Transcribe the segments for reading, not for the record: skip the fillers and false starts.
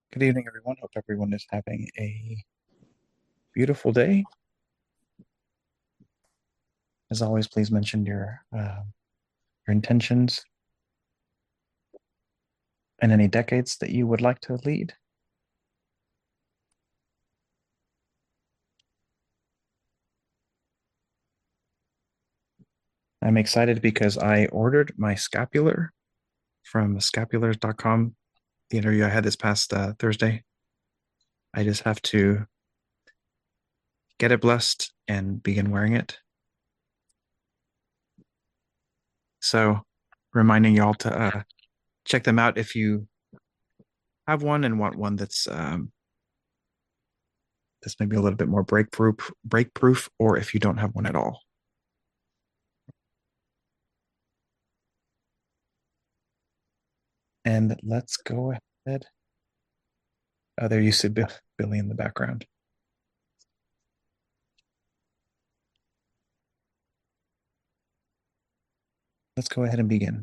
Good evening, everyone. Hope everyone is having a beautiful day. As always, please mention your intentions and any decades that you would like to lead. I'm excited because I ordered my scapular from scapulars.com. The interview I had this past Thursday. I just have to get it blessed and begin wearing it. So, reminding y'all to check them out if you have one and want one that's maybe a little bit more break proof, or if you don't have one at all. And let's go ahead. Oh, there you see Billy in the background. Let's go ahead and begin.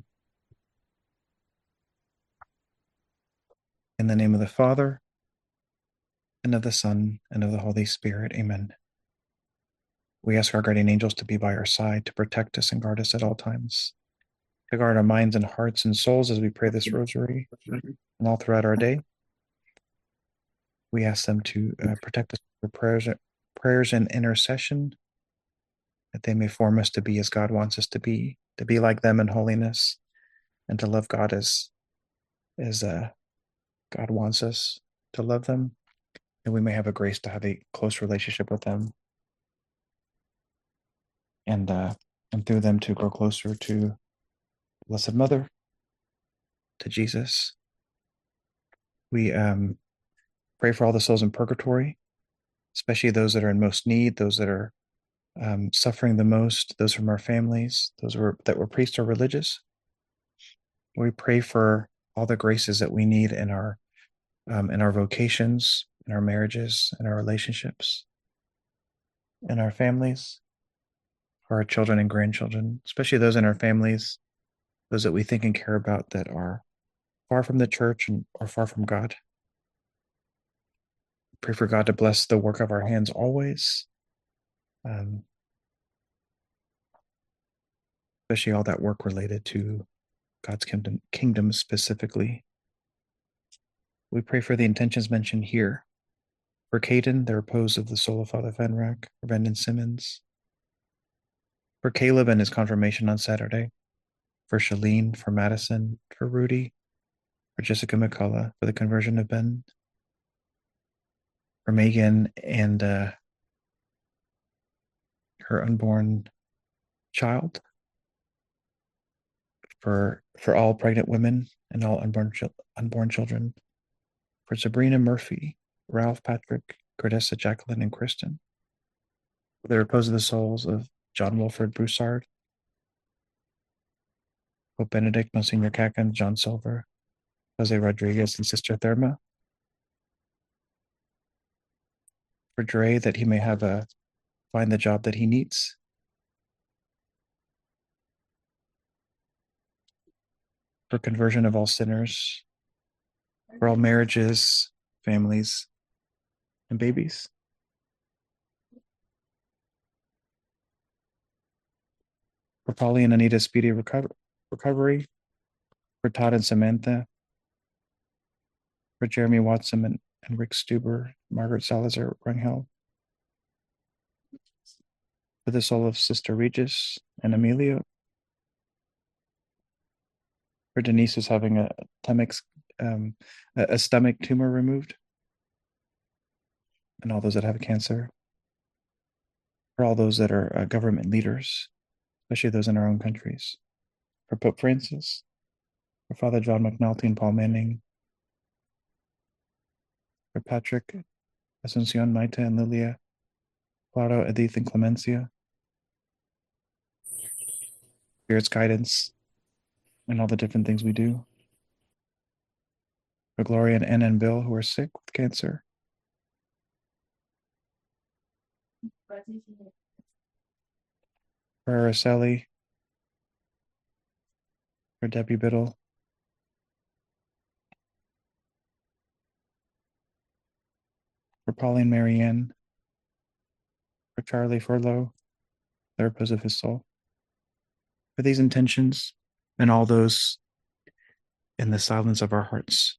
In the name of the Father, and of the Son, and of the Holy Spirit. Amen. We ask our guardian angels to be by our side, to protect us and guard us at all times, to guard our minds and hearts and souls as we pray this rosary and all throughout our day. We ask them to protect us for prayers and intercession, that they may form us to be as God wants us to be like them in holiness, and to love God as God wants us to love them, and we may have a grace to have a close relationship with them, and through them to grow closer to Blessed Mother, to Jesus. We pray for all the souls in purgatory, especially those that are in most need, those that are suffering the most, those from our families, that were priests or religious. We pray for all the graces that we need in our vocations, in our marriages, in our relationships, in our families, for our children and grandchildren, especially those in our families, those that we think and care about that are far from the church and are far from God. Pray for God to bless the work of our hands always, um, especially all that work related to God's kingdom specifically. We pray for the intentions mentioned here. For Caden, the repose of the soul of Father Fenrack, for Brendan Simmons. For Caleb and his confirmation on Saturday. For Shalene, for Madison, for Rudy, for Jessica McCullough, for the conversion of Ben. For Megan and her unborn child. For all pregnant women and all unborn children. For Sabrina Murphy, Ralph Patrick, Cordessa Jacqueline, and Kristen. For the repose of the souls of John Wilfred Broussard, Pope Benedict, Monsignor Kakan, John Silver, Jose Rodriguez, and Sister Therma. For Dre, that he may find the job that he needs. For conversion of all sinners. For all marriages, families, and babies. For Polly and Anita's speedy recovery. For Todd and Samantha. For Jeremy Watson and Rick Stuber, Margaret Salazar Rangel. For the soul of Sister Regis and Emilio. For Denise, who's having um, a stomach tumor removed, and all those that have cancer. For all those that are government leaders, especially those in our own countries. For Pope Francis. For Father John McNulty and Paul Manning. For Patrick, Asuncion, Maite, and Lilia. Claudio, Edith, and Clemencia. Spirit's guidance and all the different things we do. For Gloria and Anna and Bill, who are sick with cancer. For Araceli. For Debbie Biddle. for Pauline Marianne, for Charlie Furlow, the repose of his soul. For these intentions and all those in the silence of our hearts,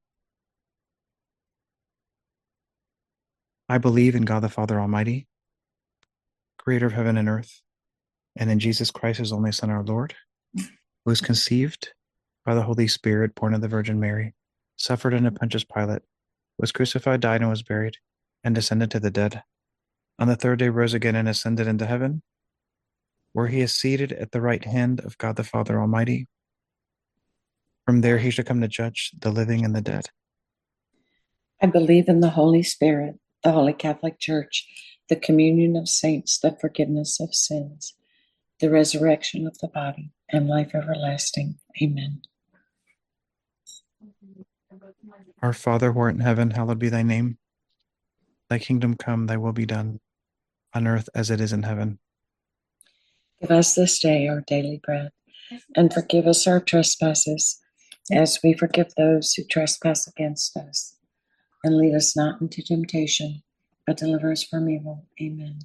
I believe in God the Father Almighty, creator of heaven and earth, and in Jesus Christ, his only Son, our Lord, who was conceived by the Holy Spirit, born of the Virgin Mary, suffered under Pontius Pilate, was crucified, died, and was buried, and descended to the dead. On the third day rose again and ascended into heaven, where he is seated at the right hand of God the Father Almighty. From there he shall come to judge the living and the dead. I believe in the Holy Spirit, the Holy Catholic Church, the communion of saints, the forgiveness of sins, the resurrection of the body, and life everlasting. Amen. Our Father who art in heaven, hallowed be thy name. Thy kingdom come, thy will be done, on earth as it is in heaven. Give us this day our daily bread, and forgive us our trespasses, as we forgive those who trespass against us. And lead us not into temptation, but deliver us from evil. Amen.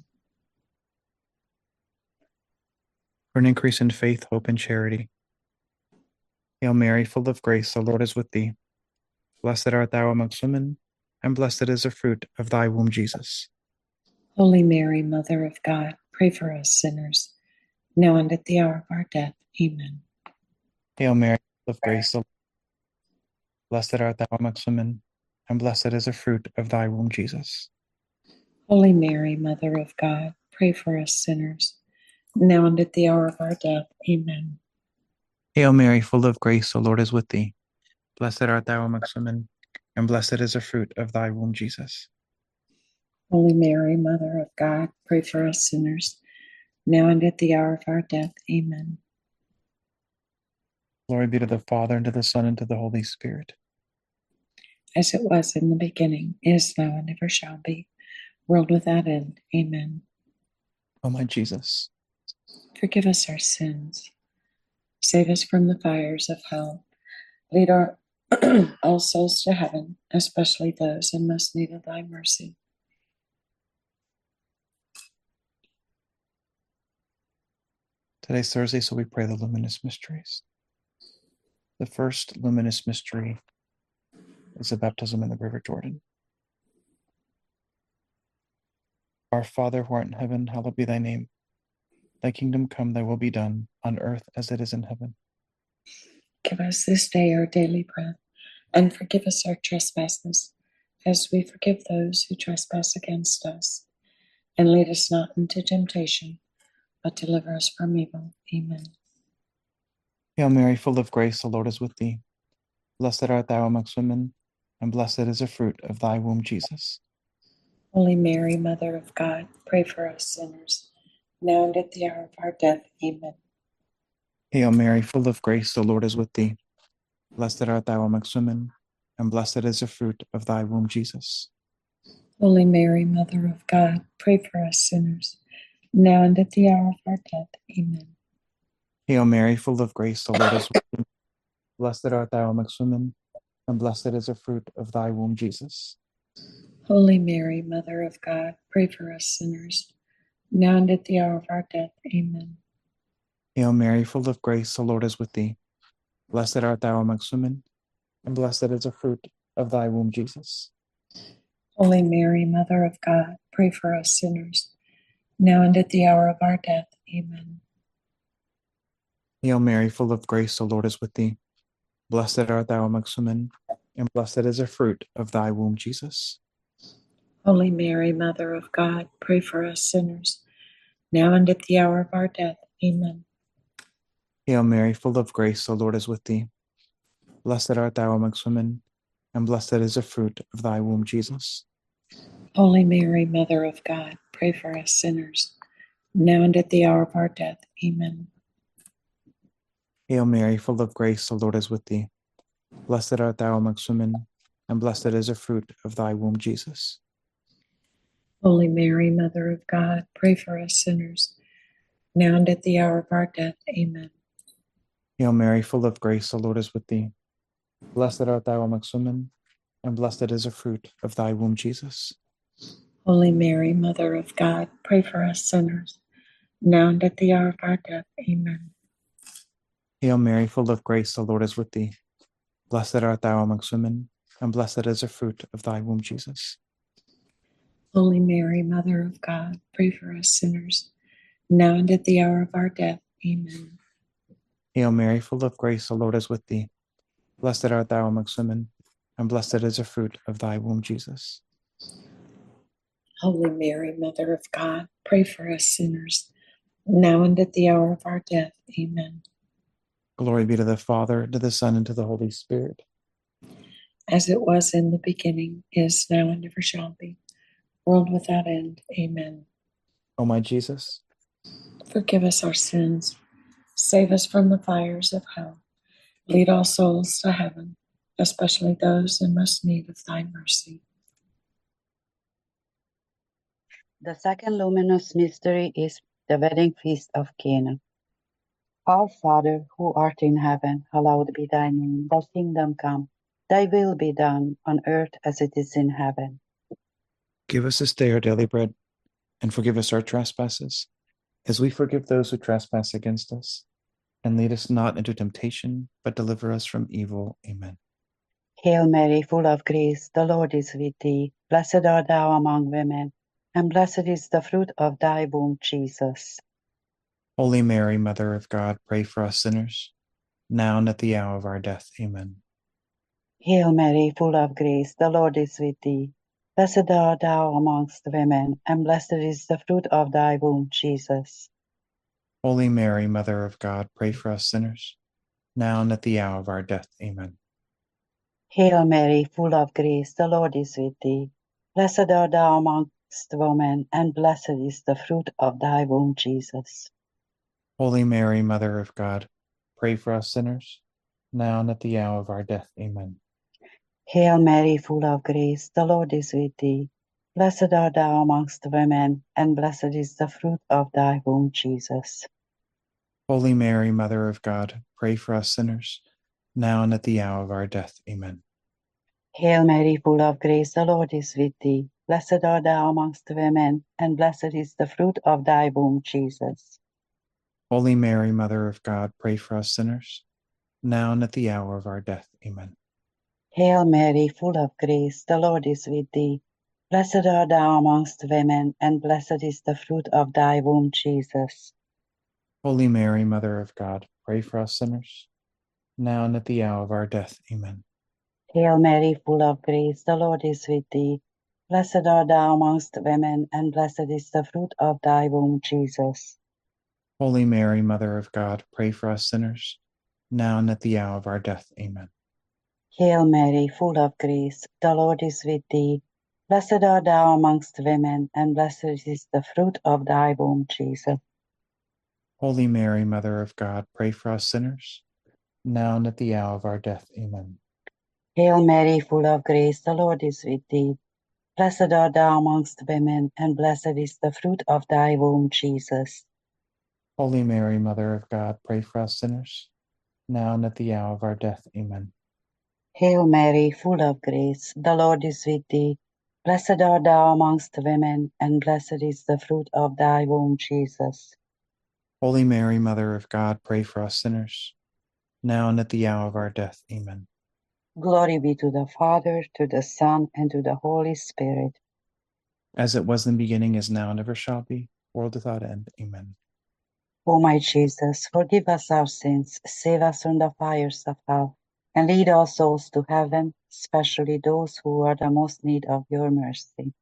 For an increase in faith, hope, and charity. Hail Mary, full of grace, the Lord is with thee. Blessed art thou amongst women, and blessed is the fruit of thy womb, Jesus. Holy Mary, Mother of God, pray for us sinners, now and at the hour of our death. Amen. Hail Mary, full of grace, blessed art thou amongst women, and blessed is the fruit of thy womb, Jesus. Holy Mary, Mother of God, pray for us sinners, now and at the hour of our death. Amen. Hail Mary, full of grace, the Lord is with thee. Blessed art thou amongst women, and blessed is the fruit of thy womb, Jesus. Holy Mary, Mother of God, pray for us sinners, now and at the hour of our death. Amen. Glory be to the Father, and to the Son, and to the Holy Spirit. As it was in the beginning, is now, and ever shall be, world without end. Amen. O my Jesus, Forgive us our sins. Save us from the fires of hell. Lead all souls to heaven, especially those in most need of thy mercy. today's Thursday, so we pray the luminous mysteries. The first luminous mystery is the baptism in the River Jordan. Our Father who art in heaven, hallowed be thy name. Thy kingdom come, thy will be done, on earth as it is in heaven. Give us this day our daily bread, and forgive us our trespasses, as we forgive those who trespass against us. And lead us not into temptation, but deliver us from evil. Amen. Hail Mary, full of grace, the Lord is with thee. Blessed art thou amongst women, and blessed is the fruit of thy womb, Jesus. Holy Mary, Mother of God, pray for us sinners, now and at the hour of our death. Amen. Hail Mary, full of grace, the Lord is with thee. Blessed art thou amongst women, and blessed is the fruit of thy womb, Jesus. Holy Mary, Mother of God, pray for us sinners, now and at the hour of our death. Amen. Hail Mary, full of grace, the Lord is with thee. Blessed art thou amongst women, and blessed is the fruit of thy womb, Jesus. Holy Mary, Mother of God, pray for us sinners, now and at the hour of our death. Amen. Hail Mary, full of grace, the Lord is with thee. Blessed art thou amongst women, and blessed is the fruit of thy womb, Jesus. Holy Mary, Mother of God, pray for us sinners, now and at the hour of our death. Amen. Hail Mary, full of grace, the Lord is with thee. Blessed art thou amongst women, and blessed is the fruit of thy womb, Jesus. Holy Mary, Mother of God, pray for us sinners, now and at the hour of our death. Amen. Hail Mary, full of grace, the Lord is with thee. Blessed art thou amongst women, and blessed is the fruit of thy womb, Jesus. Holy Mary, Mother of God, pray for us sinners, now and at the hour of our death. Amen. Hail Mary, full of grace, the Lord is with thee. Blessed art thou amongst women, and blessed is the fruit of thy womb, Jesus. Holy Mary, Mother of God, pray for us sinners, now and at the hour of our death. Amen. Hail Mary, full of grace, the Lord is with thee. Blessed art thou amongst women, and blessed is the fruit of thy womb, Jesus. Holy Mary, Mother of God, pray for us sinners, now and at the hour of our death. Amen. Hail Mary, full of grace, the Lord is with thee. Blessed art thou amongst women, and blessed is the fruit of thy womb, Jesus. Holy Mary, Mother of God, pray for us sinners, now and at the hour of our death. Amen. Hail Mary, full of grace, the Lord is with thee. Blessed art thou amongst women, and blessed is the fruit of thy womb, Jesus. Holy Mary, Mother of God, pray for us sinners, now and at the hour of our death. Amen. Glory be to the Father, to the Son, and to the Holy Spirit. As it was in the beginning, is now, and ever shall be, world without end. Amen. O my Jesus, Forgive us our sins, save us from the fires of hell. Lead all souls to heaven, especially those in most need of thy mercy. The second luminous mystery is the wedding feast of Cana. Our Father, who art in heaven, hallowed be thy name. Thy kingdom come, thy will be done on earth as it is in heaven. give us this day our daily bread, and forgive us our trespasses, as we forgive those who trespass against us. And lead us not into temptation, but deliver us from evil. Amen. Hail Mary, full of grace, the Lord is with thee. Blessed art thou among women, and blessed is the fruit of thy womb, Jesus. Holy Mary, Mother of God, pray for us sinners, now and at the hour of our death. Amen. Hail Mary, full of grace, the Lord is with thee. Blessed art thou amongst women, and blessed is the fruit of thy womb, Jesus. Holy Mary, Mother of God, pray for us sinners, now and at the hour of our death. Amen. Hail Mary, full of grace, the Lord is with thee. Blessed art thou amongst women, and blessed is the fruit of thy womb, Jesus. Holy Mary, Mother of God, pray for us sinners, now and at the hour of our death. Amen. Hail Mary, full of grace, the Lord is with thee. Blessed art thou amongst women, and blessed is the fruit of thy womb, Jesus. Holy Mary, Mother of God, pray for us sinners, now and at the hour of our death. Amen. Hail Mary, full of grace, the Lord is with thee. Blessed art thou amongst women, and blessed is the fruit of thy womb, Jesus. Holy Mary, Mother of God, pray for us sinners, now and at the hour of our death. Amen. Hail Mary, full of grace, the Lord is with thee. Blessed art thou amongst women, and blessed is the fruit of thy womb, Jesus. Holy Mary, Mother of God, pray for us sinners, now and at the hour of our death. Amen. Hail Mary, full of grace, the Lord is with thee. Blessed art thou amongst women, and blessed is the fruit of thy womb, Jesus. Holy Mary, Mother of God, pray for us sinners, now and at the hour of our death. Amen. Hail Mary, full of grace, the Lord is with thee. Blessed art thou amongst women, and blessed is the fruit of thy womb, Jesus. Holy Mary, Mother of God, pray for us sinners, now and at the hour of our death. Amen. Hail Mary, full of grace, the Lord is with thee. Blessed art thou amongst women, and blessed is the fruit of thy womb, Jesus. Holy Mary, Mother of God, pray for us sinners, now and at the hour of our death. Amen. Hail Mary, full of grace, the Lord is with thee. Blessed art thou amongst women, and blessed is the fruit of thy womb, Jesus. Holy Mary, Mother of God, pray for us sinners, now and at the hour of our death. Amen. Glory be to the Father, to the Son, and to the Holy Spirit. As it was in the beginning, is now, and ever shall be, world without end. Amen. O my Jesus, forgive us our sins, save us from the fires of hell, and lead all souls to heaven, especially those who are the most need of your mercy.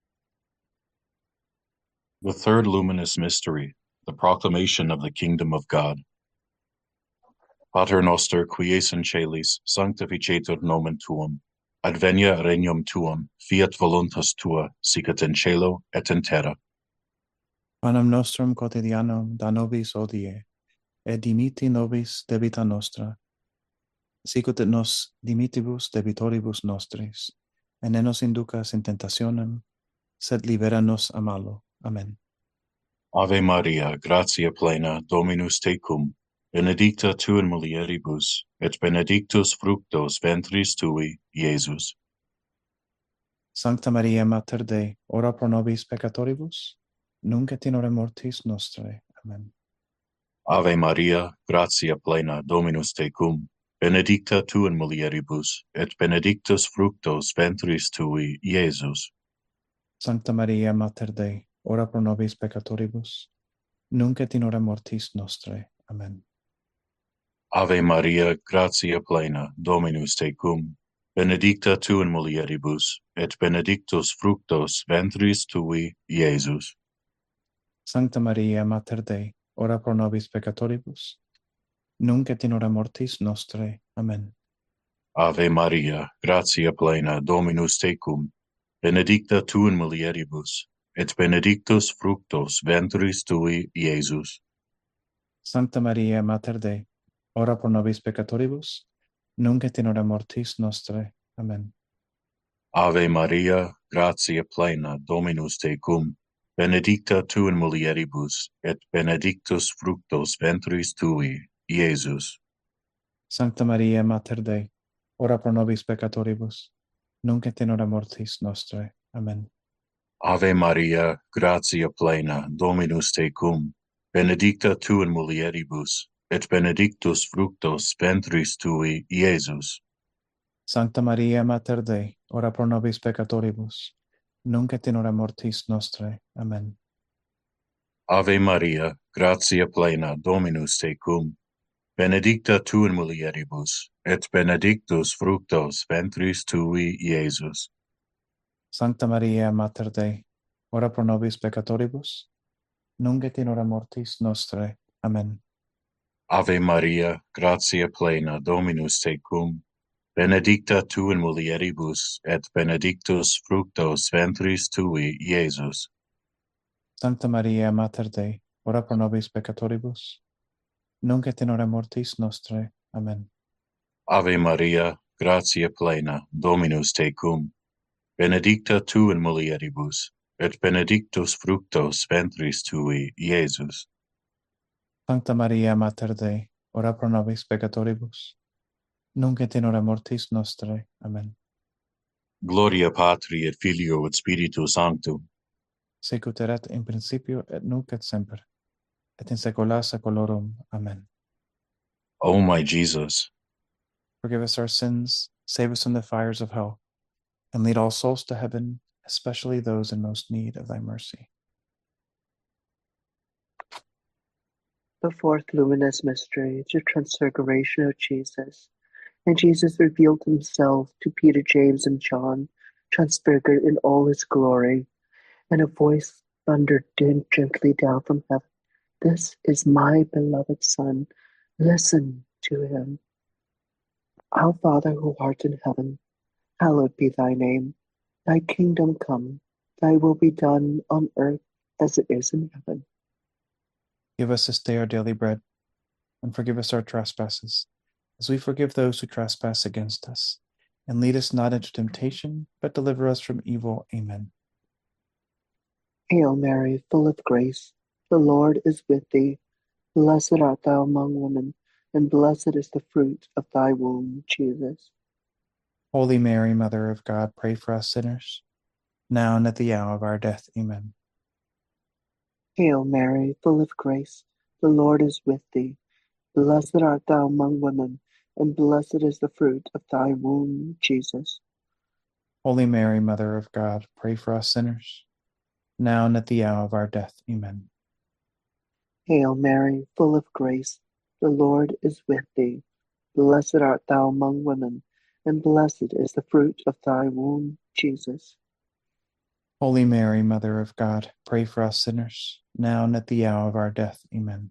The third luminous mystery, the proclamation of the kingdom of God. Pater noster, qui es in celis, sanctificetur nomen tuum, advenia regnum tuum, fiat voluntas tua, sicut in cielo et in terra. Panem nostrum quotidianum da nobis hodie, et dimitti nobis debita nostra, sicut et nos dimitibus debitoribus nostris, et ne nos inducas in tentationem, sed libera nos a malo. Amen. Ave Maria, gratia plena, Dominus tecum, benedicta tu in mulieribus, et benedictus fructus ventris tui, Iesus. Sancta Maria Mater Dei, ora pro nobis peccatoribus, nunc et in hora mortis nostrae. Amen. Ave Maria, gratia plena, Dominus tecum, benedicta tu in mulieribus, et benedictus fructus ventris tui, Iesus. Sancta Maria Mater Dei, ora pro nobis peccatoribus, nunc et in hora mortis nostrae. Amen. Ave Maria, gratia plena, Dominus tecum, benedicta tu in mulieribus, et benedictus fructus ventris tui, Iesus. Sancta Maria Mater Dei, ora pro nobis peccatoribus, nunc et in hora mortis nostrae. Amen. Ave Maria, gratia plena, Dominus tecum, benedicta tu in mulieribus, et benedictus fructus ventris tui, Iesus. Sancta Maria Mater Dei, ora pro nobis peccatoribus, nunc et in hora mortis nostrae. Amen. Ave Maria, gratia plena, Dominus tecum, benedicta tu in mulieribus, et benedictus fructus ventris tui, Iesus. Sancta Maria Mater Dei, ora pro nobis peccatoribus, nunc et in hora mortis nostrae. Amen. Ave Maria, gratia plena, Dominus tecum, benedicta tu in mulieribus, et benedictus fructus ventris tui, Iesus. Sancta Maria Mater Dei, ora pro nobis peccatoribus, nunc et in hora mortis nostrae. Amen. Ave Maria, gratia plena, Dominus tecum, benedicta tu in mulieribus, et benedictus fructus ventris tui, Iesus. Sancta Maria Mater Dei, ora pro nobis peccatoribus, nunc et in hora mortis nostrae. Amen. Ave Maria, gratia plena, Dominus tecum, benedicta tu in mulieribus, et benedictus fructus ventris tui, Iesus. Sancta Maria Mater Dei, ora pro nobis peccatoribus, nunc et in hora mortis nostrae. Amen. Ave Maria, gratia plena, Dominus tecum, benedicta tu in mulieribus, et benedictus fructus ventris tui, Iesus. Sancta Maria Mater Dei, ora pro nobis peccatoribus, nunc et in hora mortis nostrae. Amen. Gloria Patri et Filio et Spiritus Sanctum, Sicut erat in principio et nunc et semper, et in saecula saeculorum. Amen. O my Jesus, Forgive us our sins, save us from the fires of hell, and lead all souls to heaven, especially those in most need of thy mercy. The fourth luminous mystery is the transfiguration of Jesus. And Jesus revealed himself to Peter, James, and John, transfigured in all his glory. And a voice thundered gently down from heaven, "This is my beloved Son. Listen to him." Our Father who art in heaven, hallowed be thy name. Thy kingdom come, thy will be done on earth as it is in heaven. Give us this day our daily bread, and forgive us our trespasses, as we forgive those who trespass against us. And lead us not into temptation, but deliver us from evil. Amen. Hail Mary, full of grace, the Lord is with thee. Blessed art thou among women, and blessed is the fruit of thy womb, Jesus. Holy Mary, Mother of God, pray for us sinners, now and at the hour of our death. Amen. Hail Mary, full of grace, the Lord is with thee. Blessed art thou among women, and blessed is the fruit of thy womb, Jesus. Holy Mary, Mother of God, pray for us sinners, now and at the hour of our death. Amen. Hail Mary, full of grace, the Lord is with thee. Blessed art thou among women, and blessed is the fruit of thy womb, Jesus. Holy Mary, Mother of God, pray for us sinners, now and at the hour of our death. Amen.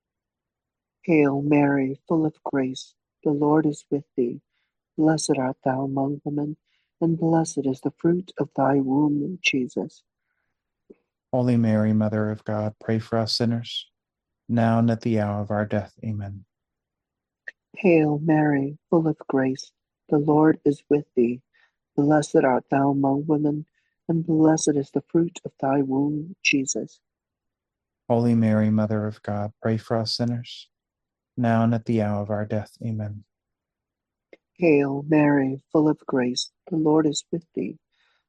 Hail Mary, full of grace, the Lord is with thee. Blessed art thou among women, and blessed is the fruit of thy womb, Jesus. Holy Mary, Mother of God, pray for us sinners, now and at the hour of our death. Amen. Hail Mary, full of grace, the Lord is with thee. Blessed art thou among women, and blessed is the fruit of thy womb, Jesus. Holy Mary, Mother of God, pray for us sinners, now and at the hour of our death. Amen. Hail Mary, full of grace, the Lord is with thee.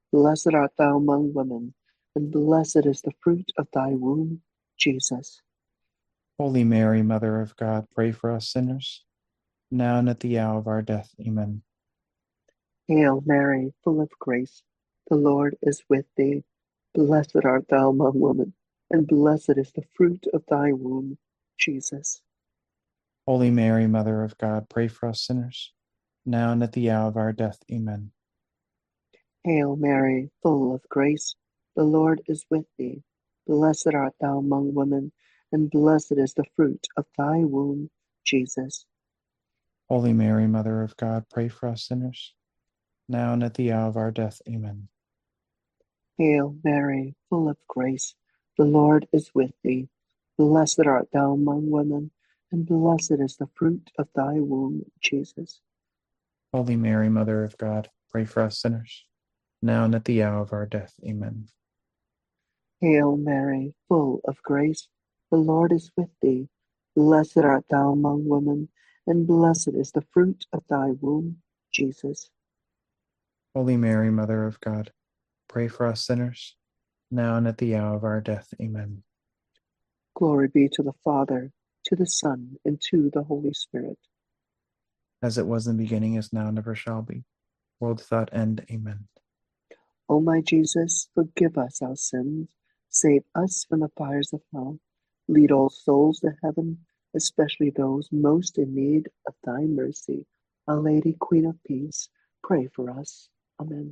Blessed art thou among women, and blessed is the fruit of thy womb, Jesus. Holy Mary, Mother of God, pray for us sinners, now and at the hour of our death. Amen. Hail Mary, full of grace, the Lord is with thee. Blessed art thou among women, and blessed is the fruit of thy womb, Jesus. Holy Mary, Mother of God, pray for us sinners, now and at the hour of our death. Amen. Hail Mary, full of grace, the Lord is with thee. Blessed art thou among women, and blessed is the fruit of thy womb, Jesus. Holy Mary, Mother of God, pray for us sinners, now and at the hour of our death. Amen. Hail Mary, full of grace, the Lord is with thee. Blessed art thou among women, and blessed is the fruit of thy womb, Jesus. Holy Mary, Mother of God, pray for us sinners, now and at the hour of our death. Amen. Hail Mary, full of grace, the Lord is with thee. Blessed art thou among women, and blessed is the fruit of thy womb, Jesus. Holy Mary, Mother of God, pray for us sinners, now and at the hour of our death. Amen. Glory be to the Father, to the Son, and to the Holy Spirit. As it was in the beginning, is now, and ever shall be, world without end. Amen. O my Jesus, forgive us our sins, save us from the fires of hell, lead all souls to heaven, especially those most in need of thy mercy. Our Lady, Queen of Peace, pray for us. Amen.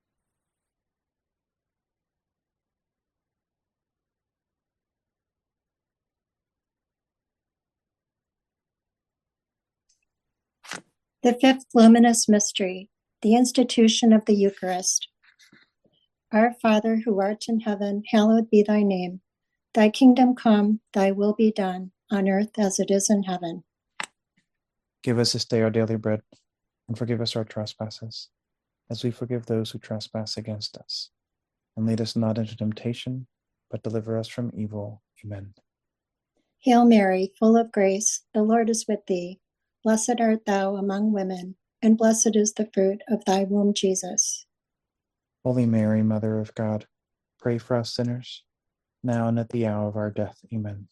The fifth luminous mystery, the institution of the Eucharist. Our Father, who art in heaven, hallowed be thy name. Thy kingdom come, thy will be done, on earth as it is in heaven. Give us this day our daily bread, and forgive us our trespasses, as we forgive those who trespass against us. And lead us not into temptation, but deliver us from evil. Amen. Hail Mary, full of grace, the Lord is with thee. Blessed art thou among women, and blessed is the fruit of thy womb, Jesus. Holy Mary, Mother of God, pray for us sinners, now and at the hour of our death. Amen.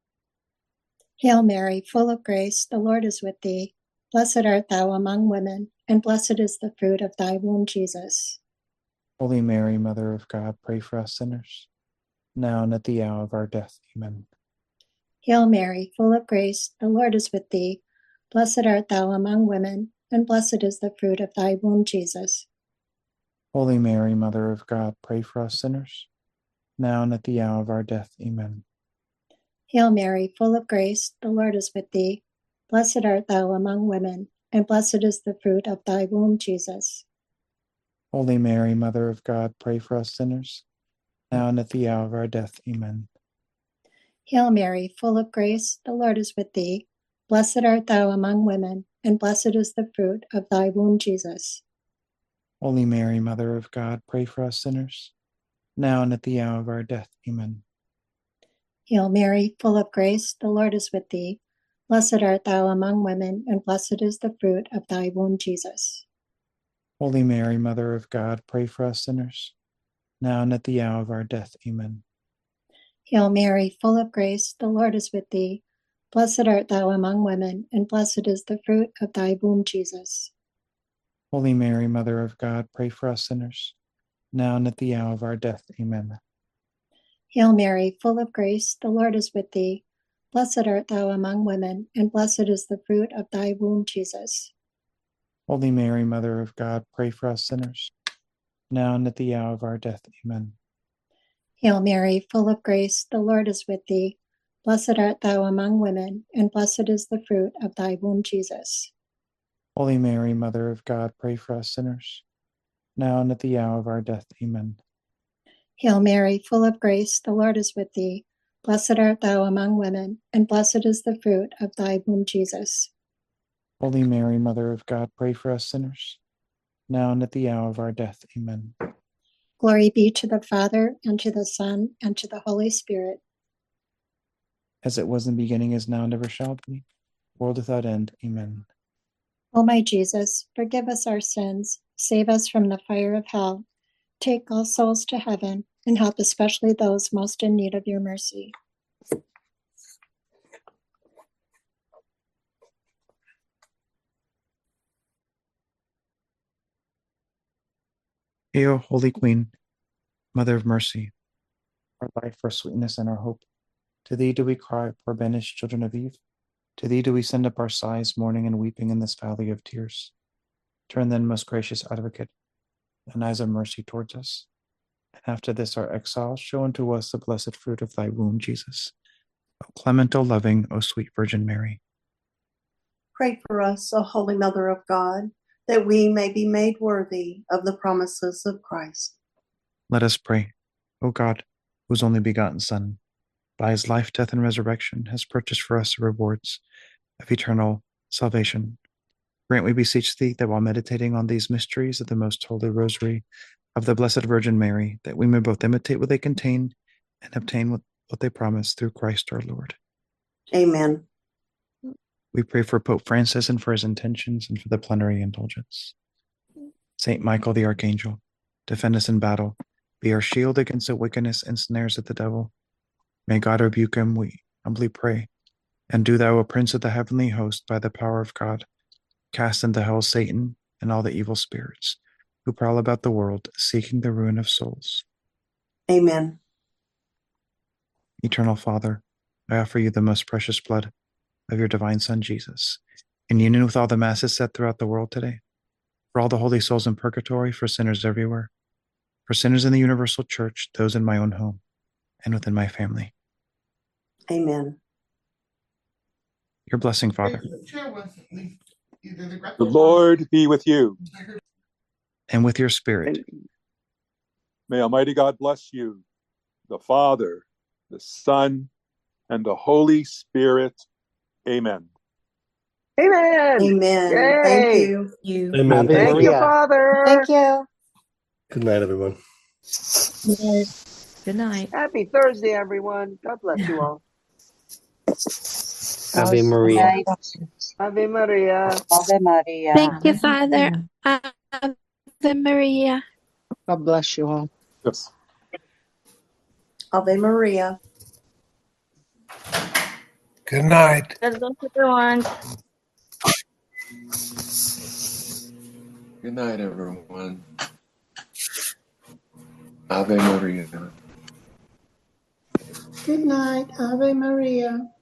Hail Mary, full of grace, the Lord is with thee. Blessed art thou among women, and blessed is the fruit of thy womb, Jesus. Holy Mary, Mother of God, pray for us sinners, now and at the hour of our death. Amen. Hail Mary, full of grace, the Lord is with thee. Blessed art thou among women, and blessed is the fruit of thy womb, Jesus. Holy Mary, Mother of God, pray for us sinners, now and at the hour of our death. Amen. Hail Mary, full of grace, the Lord is with thee. Blessed art thou among women, and blessed is the fruit of thy womb, Jesus. Holy Mary, Mother of God, pray for us sinners, now and at the hour of our death. Amen. Hail Mary, full of grace, the Lord is with thee. Blessed art thou among women, and blessed is the fruit of thy womb, Jesus. Holy Mary, Mother of God, pray for us sinners, now and at the hour of our death. Amen. Hail Mary, full of grace, the Lord is with thee. Blessed art thou among women, and blessed is the fruit of thy womb, Jesus. Holy Mary, Mother of God, pray for us sinners, now and at the hour of our death. Amen. Hail Mary, full of grace, the Lord is with thee. Blessed art thou among women, and blessed is the fruit of thy womb, Jesus. Holy Mary, Mother of God, pray for us sinners, now and at the hour of our death. Amen. Hail Mary, full of grace, the Lord is with thee. Blessed art thou among women, and blessed is the fruit of thy womb, Jesus. Holy Mary, Mother of God, pray for us sinners, now and at the hour of our death. Amen. Hail Mary, full of grace, the Lord is with thee. Blessed art thou among women, and blessed is the fruit of thy womb, Jesus. Holy Mary, Mother of God, pray for us sinners, now and at the hour of our death. Amen. Hail Mary, full of grace, the Lord is with thee. Blessed art thou among women, and blessed is the fruit of thy womb, Jesus. Holy Mary, Mother of God, pray for us sinners, now and at the hour of our death. Amen. Glory be to the Father, and to the Son, and to the Holy Spirit. As it was in the beginning, is now, and ever shall be, world without end. Amen. O my Jesus, forgive us our sins, save us from the fire of hell. take all souls to heaven, and help especially those most in need of your mercy. Hail, Holy Queen, Mother of Mercy, our life, our sweetness, and our hope. To thee do we cry, poor banished children of Eve. To thee do we send up our sighs, mourning and weeping in this valley of tears. Turn then, most gracious Advocate, thine eyes of mercy towards us. And after this our exile, show unto us the blessed fruit of thy womb, Jesus. O clement, O loving, O sweet Virgin Mary. Pray for us, O Holy Mother of God, that we may be made worthy of the promises of Christ. Let us pray. O God, whose only begotten Son, by his life, death, and resurrection, has purchased for us the rewards of eternal salvation. Grant, we beseech thee, that while meditating on these mysteries of the most holy rosary of the Blessed Virgin Mary, that we may both imitate what they contain and obtain what they promise through Christ our Lord. Amen. We pray for Pope Francis and for his intentions and for the plenary indulgence. Saint Michael the Archangel, defend us in battle. Be our shield against the wickedness and snares of the devil. May God rebuke him, we humbly pray. And do thou, O Prince of the heavenly host, by the power of God, cast into hell Satan and all the evil spirits who prowl about the world, seeking the ruin of souls. Amen. Eternal Father, I offer you the most precious blood of your divine Son, Jesus, in union with all the masses set throughout the world today, for all the holy souls in purgatory, for sinners everywhere, for sinners in the universal church, those in my own home, and within my family. Amen. Your blessing, Father. The Lord be with you. And with your spirit. May Almighty God bless you, the Father, the Son, and the Holy Spirit. Amen. Amen. Amen. Yay. Thank you. Amen. Thank you, Father. Thank you. Good night, everyone. Good night. Happy Thursday, everyone. God bless you all. Ave Maria. Ave Maria. Ave Maria. Thank you, Father. Ave Maria. God bless you all. Yes. Ave Maria. Good night. God bless everyone. Good night, everyone. Ave Maria. Good night, Ave Maria.